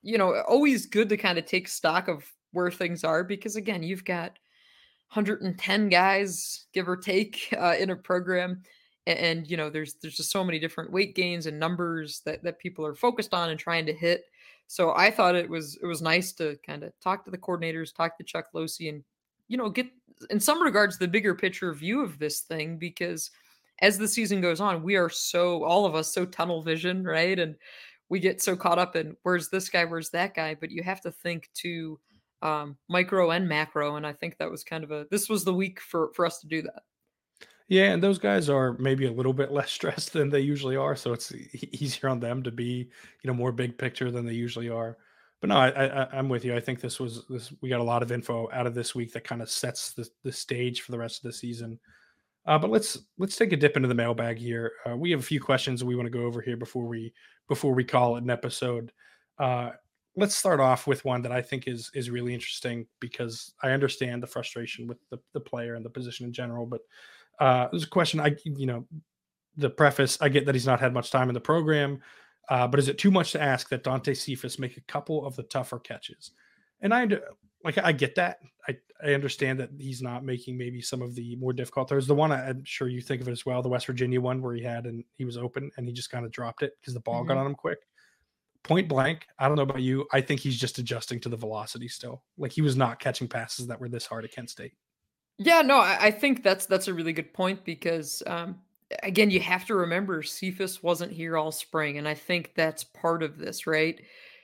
you know, always good to kind of take stock of where things are because again, you've got one hundred ten guys, give or take, uh, in a program. A- And, you know, there's there's just so many different weight gains and numbers that that people are focused on and trying to hit. So I thought it was it was nice to kind of talk to the coordinators, talk to Chuck Losey, and you know, get in some regards the bigger picture view of this thing because as the season goes on, we are so all of us so tunnel vision, right? And we get so caught up in where's this guy, where's that guy, but you have to think to um, micro and macro, and I think that was kind of a this was the week for for us to do that. Yeah, and those guys are maybe a little bit less stressed than they usually are, so it's e easier on them to be, you know, more big picture than they usually are. But no, I I I I'm with you. I think this was this we got a lot of info out of this week that kinda sets the the stage for the rest of the season. Uh, but let's let's take a dip into the mailbag here. Uh, we have a few questions we want to go over here before we before we call it an episode. Uh, let's start off with one that I think is is really interesting because I understand the frustration with the, the player and the position in general. But uh, there's a question I you know the preface. I get that he's not had much time in the program, uh, but is it too much to ask that Dante Cephas make a couple of the tougher catches? And I under- like I get that. I I understand that he's not making maybe some of the more difficult throws. The one I, I'm sure you think of it as well, the West Virginia one where he had and he was open and he just kind of dropped it because the ball got Mhm. on him quick. Point blank, I don't know about you. I think he's just adjusting to the velocity still. Like he was not catching passes that were this hard at Kent State. Yeah, no, I, I think that's that's a really good point because um, again, you have to remember Cephas wasn't here all spring, and I think that's part of this, right?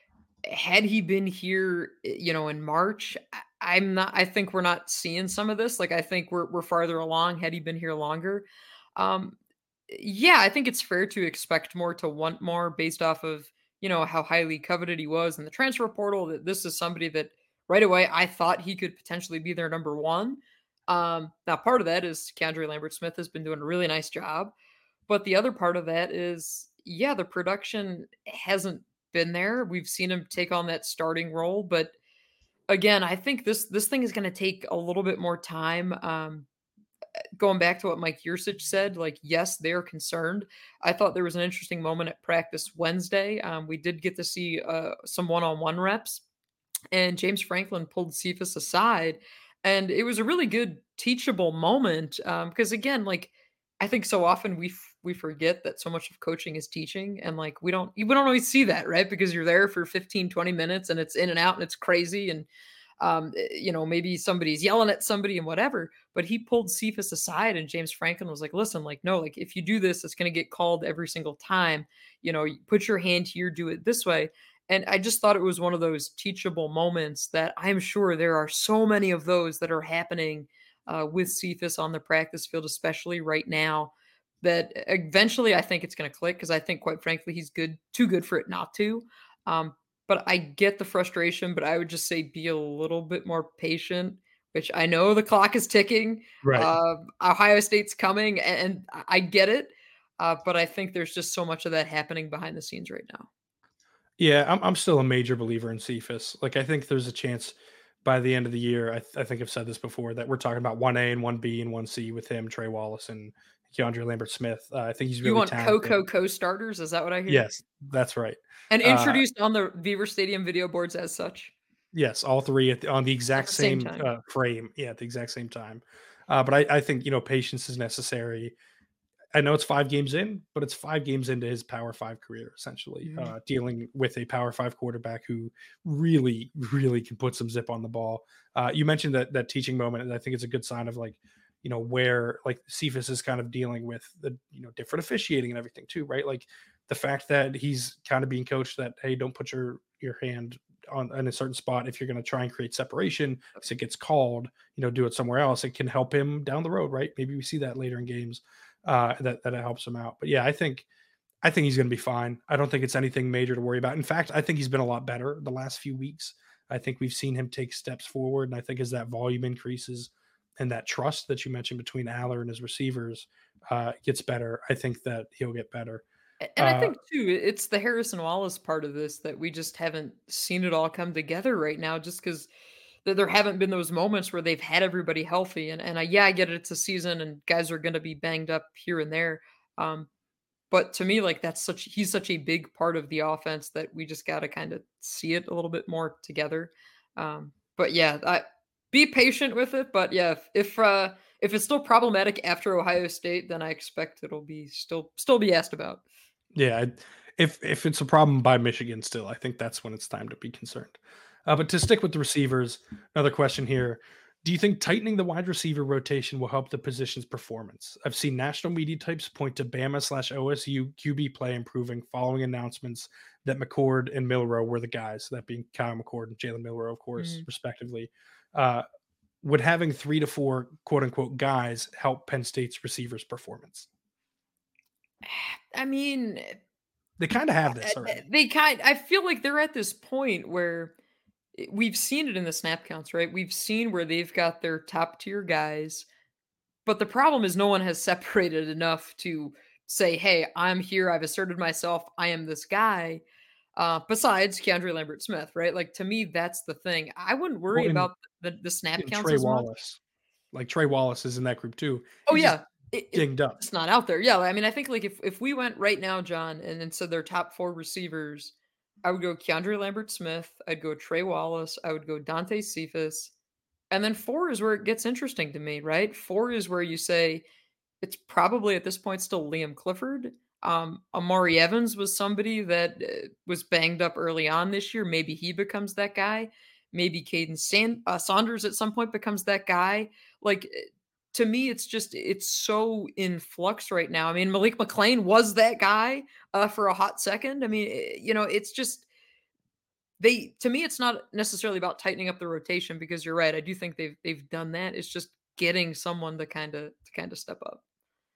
Had he been here, eh, you know, in March, I, I'm not. I think we're not seeing some of this. Like, I think we're we're farther along. Had he been here longer, um, yeah, I think it's fair to expect more, to want more, based off of you know how highly coveted he was in the transfer portal. That this is somebody that right away I thought he could potentially be their number one. Um, now, part of that is Keandre Lambert Smith has been doing a really nice job, but the other part of that is, yeah, the production hasn't been there. We've seen him take on that starting role, but again, I think this this thing is going to take a little bit more time. Um, going back to what Mike Yursich said, like, yes, they're concerned. I thought there was an interesting moment at practice Wednesday. Um, we did get to see uh, some one-on-one reps, and James Franklin pulled Cephas aside, and it was a really good teachable moment. Um, because again, like I think so often we f- we forget that so much of coaching is teaching, and like we don't we don't always see that, right? Because you're there for fifteen, twenty minutes and it's in and out and it's crazy, and um, eh, you know, maybe somebody's yelling at somebody and whatever. But he pulled Cephas aside, and James Franklin was like, "Listen, like, no, like if you do this, it's going to get called every single time. You know, put your hand here, do it this way." And I just thought it was one of those teachable moments that I'm sure there are so many of those that are happening uh, with Cephas on the practice field, especially right now. That eventually I think it's going to click because I think, quite frankly, he's good, too good for it not to. Um, but I get the frustration, but I would just say be a little bit more patient, which I know the clock is ticking. Right. Uh, Ohio State's coming, and I I get it. Uh, but I think there's just so much of that happening behind the scenes right now. Yeah, I'm I'm still a major believer in Cephas. Like I think there's a chance by the end of the year. I, th- I think I've said this before that we're talking about one A and one B and one C with him, Trey Wallace and Keandre Lambert Smith. Uh, I think he's You really want talented. Coco co-starters? Is that what I hear? Yes, that's right. And Uh, introduced on the Beaver Stadium video boards as such yes, all three at the, on the at exact the same same time. uh, frame. Yeah, at the exact same time. Uh, but I, I think you know patience is necessary. I know it's five games in, but it's five games into his Power Five career, essentially, Mhm. uh, dealing with a Power Five quarterback who really, really can put some zip on the ball. Uh, you mentioned that that teaching moment, and I think it's a good sign of like, you know, where like Cephas is kind of dealing with the you know different officiating and everything too, right? Like the fact that he's kind of being coached that hey, don't put your your hand on in a certain spot if you're going to try and create separation because it gets called. You know, do it somewhere else. It can help him down the road, right? Maybe we see that later in games uh, that that it helps him out. But yeah, I think I think he's going to be fine. I don't think it's anything major to worry about. In fact, I think he's been a lot better the last few weeks. I think we've seen him take steps forward, and I think as that volume increases and that trust that you mentioned between Aller and his receivers uh, gets better, I think that he'll get better. A and I Uh, think too, it's the Harrison Wallace part of this that we just haven't seen it all come together right now just 'cause th there haven't been those moments where they've had everybody healthy, and and I yeah, I get it, it's a season and guys are gonna be banged up here and there, um, But to me, like that's such he's such a big part of the offense that we just got to kind of see it a little bit more together. Um, but yeah, I, be patient with it. But yeah, if if, uh, if it's still problematic after Ohio State, then I expect it'll be still still be asked about. Yeah, I- if if it's a problem by Michigan still, I think that's when it's time to be concerned. Uh, but to stick with the receivers, another question here. Do you think tightening the wide receiver rotation will help the position's performance? I've seen national media types point to Bama slash O S U Q B play improving following announcements that McCord and Milrow were the guys, that being Kyle McCord and Jalen Milrow, of course, Mhm. respectively. Uh, would having three to four quote unquote guys help Penn State's receivers' performance? I mean, They kind of have uh, this uh, already. they kind. I feel like they're at this point where i- we've seen it in the snap counts, right? We've seen where they've got their top tier guys. But the problem is no one has separated enough to say, "Hey, I'm here. I've asserted myself. I am this guy." Uh, besides Keandre Lambert Smith, right? Like to me, that's the thing. I wouldn't worry Well, in about the, the snap in counts Trey as much. Wallace. Like Trey Wallace is in that group too. Oh He's just yeah, it, it, dinged up. it's not out there. Yeah, I mean, I think like if if we went right now, John, and then said their top four receivers, I would go Keandre Lambert Smith. I'd go Trey Wallace. I would go Dante Cephas. And then four is where it gets interesting to me, right? Four is where you say, it's probably at this point still Liam Clifford. Um, Amari Evans was somebody that uh, was banged up early on this year. Maybe he becomes that guy. Maybe Caden Sand- uh, Saunders at some point becomes that guy. Like uh, to me, it's just it's so in flux right now. I mean, Malik McLean was that guy uh, for a hot second. I mean, eh, you know, it's just they to me, it's not necessarily about tightening up the rotation because you're right. I do think they've they've done that. It's just getting someone to kind of to kind of step up.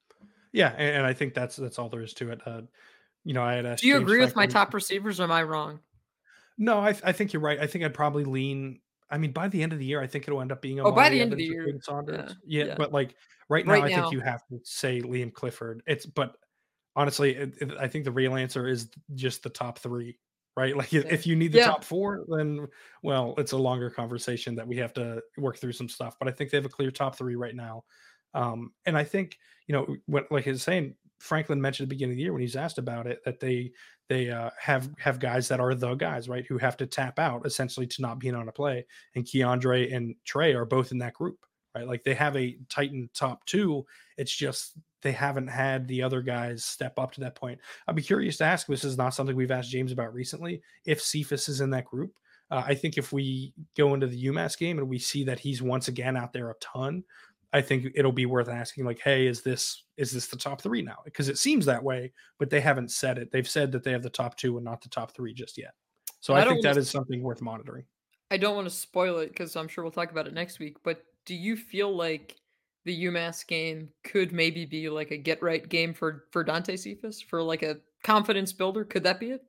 Yeah, and, and I think that's that's all there is to it. Uh, you know, I had Do asked you James agree with my Franklin. top receivers, or am I wrong? No, I, I think you're right. I think I'd probably lean. I mean, by the end of the year, I think it'll end up being Oh, by the Amari end of the Evans or year. Caden Yeah, Saunders. Yeah, yeah. but like right now, Right I think now. you have to say Liam Clifford. It's but honestly, it, it, I think the real answer is just the top three, right? Like if, Yeah. if you need the Yeah. top four, then well, it's a longer conversation that we have to work through some stuff. But I think they have a clear top three right now. Um, and I think you know, what like I was saying, Franklin mentioned at the beginning of the year when he's asked about it that they they uh, have have guys that are the guys, right, who have to tap out essentially to not being on a play. And Keandre and Trey are both in that group, right? Like they have a Titan top two. It's just they haven't had the other guys step up to that point. I'd be curious to ask. This is not something we've asked James about recently. If Cephas is in that group, uh, I think if we go into the UMass game and we see that he's once again out there a ton, I think it'll be worth asking, like, hey, is this is this the top three now? Because it seems that way, but they haven't said it. They've said that they have the top two and not the top three just yet. So And I I don't think want that to is something worth monitoring. I don't want to spoil it because I'm sure we'll talk about it next week. But do you feel like the UMass game could maybe be like a get right game for for Dante Cephas for like a confidence builder? Could that be it?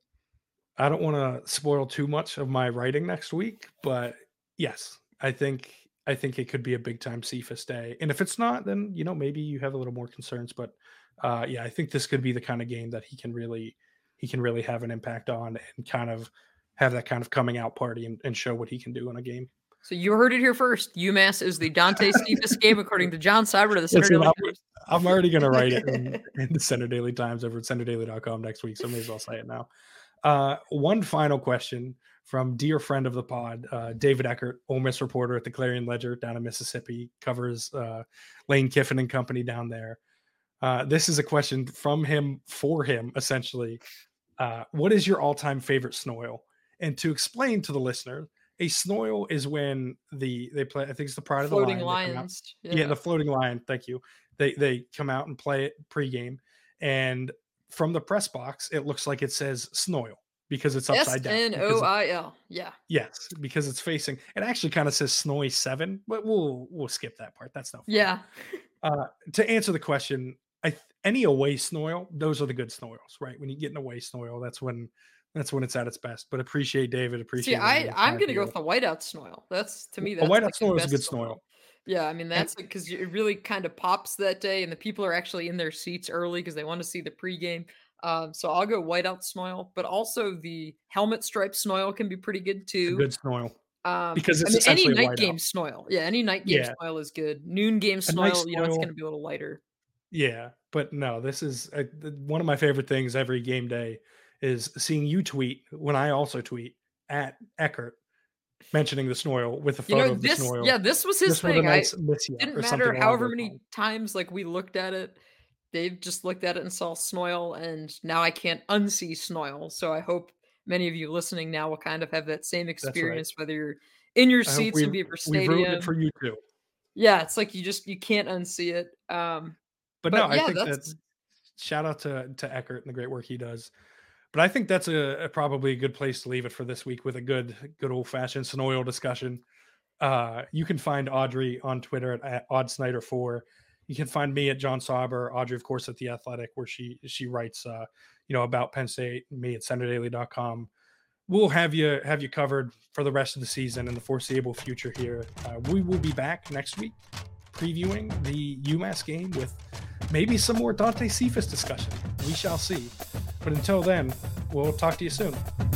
I don't want to spoil too much of my writing next week, but yes, I think I think it could be a big time Cephas day. And if it's not, then you know maybe you have a little more concerns. But uh, yeah, I think this could be the kind of game that he can really he can really have an impact on and kind of have that kind of coming out party and, and show what he can do in a game. So you heard it here first. UMass is the Dante Cephas game, according to John Cyber of the Center Listen, Daily I'm, Times. I'm already going to write it in, in the Center Daily Times over at center daily dot com next week, so I may as well say it now. Uh, one final question from dear friend of the pod, uh, David Eckert, Ole Miss reporter at the Clarion Ledger down in Mississippi, covers uh, Lane Kiffin and company down there. Uh, this is a question from him for him, essentially. Uh, what is your all-time favorite Snoil? And to explain to the listener, a Snoil is when the they play. I think it's the Pride of the Floating Lion. They come out, Lions. yeah, Yeah. the Floating Lion. Thank you. They they come out and play it pregame, and from the press box, it looks like it says Snoil because it's S upside down. N O Because it, I L. Yeah. yes, because it's facing. It actually kind of says Snoy Seven, but we'll we'll skip that part. That's no fun. Yeah. Uh, to answer the question, I any away Snoil, those are the good Snoils, right? When you get an away Snoil, that's when that's when it's at its best. But appreciate David, See, appreciate I the I'm time gonna go here. with the whiteout Snoil. That's to me, A that's whiteout like the Snoil is a good best Snoil, Snoil. Yeah, I mean and that's because it really kind of pops that day, and the people are actually in their seats early because they want to see the pregame. Um, so I'll go whiteout Snoil, but also the helmet stripe Snoil can be pretty good it's a too. good Snoil Um, because I it's mean, any essentially a night whiteout. game Snoil, yeah, any night game Yeah, Snoil is good. Noon game a nice Snoil, you know, it's Snoil. gonna be a little lighter. Yeah, but no, this is uh, th- one of my favorite things every game day is seeing you tweet when I also tweet at Eckert mentioning the Snoil with a You know, photo of the this Snoil yeah, this was his just with a thing. I nice miss ya didn't or something matter along however those many lines. times, like, we looked at it, Dave just looked at it and saw Snoil, and now I can't unsee Snoil, so I hope many of you listening now will kind of have that same That's right. experience, whether you're in your I hope seats in we've Beaver we've ruined it Stadium. for you too. Yeah, it's like you just you can't unsee it, um, But no, but I yeah, think that that's shout out to to Eckert and the great work he does. But I think that's a, a probably a good place to leave it for this week with a good good old fashioned Snoil discussion. Uh, you can find Audrey on Twitter at, at Odd Snyder four. You can find me at John Sauber, Audrey, of course, at The Athletic, where she she writes uh, you know, about Penn State, me at Senator Daily dot com. We'll have you have you covered for the rest of the season and the foreseeable future here. Uh, we will be back next week previewing the UMass game with maybe some more Dante Cephas discussion. We shall see. But until then, we'll talk to you soon.